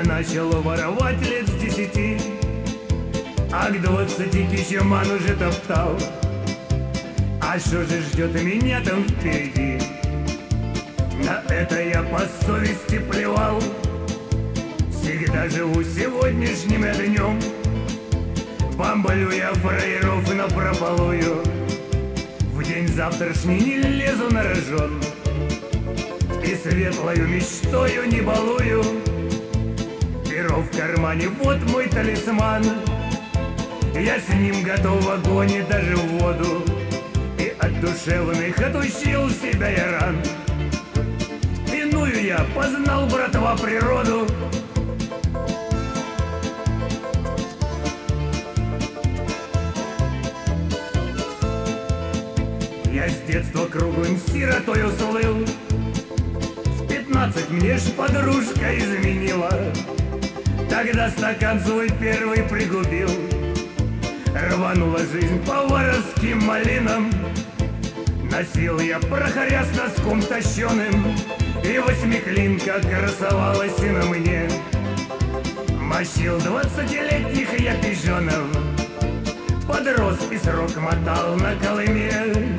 Я начал воровать лет с 10, а к 20 кичеман уже топтал. А что же ждет меня там впереди? На это я по совести плевал. Всегда живу сегодняшним днем. Бомблю я фраеров напропалую. В день завтрашний не лезу на рожон. И светлою мечтою не балую. Перо в кармане, вот мой талисман. Я с ним готов в огонь и даже в воду. И от душевных отучил себя я ран. Иную я познал, братва, природу. Я с детства круглым сиротою слыл. В 15 мне ж подружка изменила. Тогда стакан свой первый пригубил. Рванула жизнь по воровским малинам. Носил я прохоря с носком тащеным. И восьмиклинка красовалась и на мне. Мочил 20-летних я пижонов. Подрос и срок мотал на Колыме.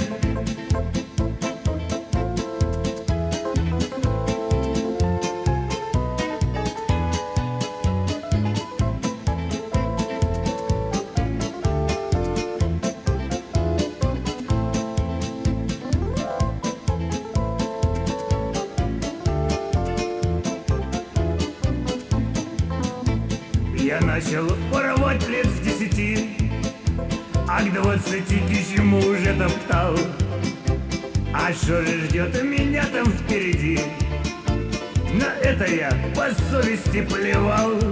Я начал воровать лет с 10, а к 20 кичему уже топтал. А что же ждет меня там впереди? На это я по совести плевал.